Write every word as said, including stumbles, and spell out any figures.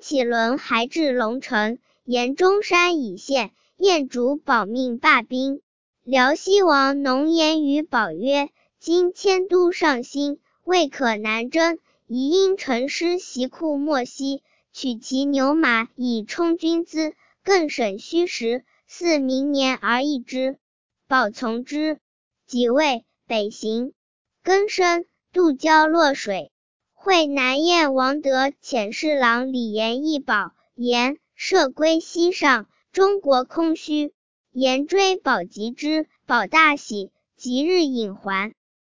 启伦还至龙城，沿中山以县，燕主保命罢兵。辽西王农言于保曰：今迁都上新，未可南征，宜因陈师袭库莫西，取其牛马以充军资，更省虚实，似明年而议之。保从之。己未，北行。庚申，渡交洛水。会南燕王得遣侍郎李严议保，言射归西上，中国空虚。严追保及之，保大喜，即日引还。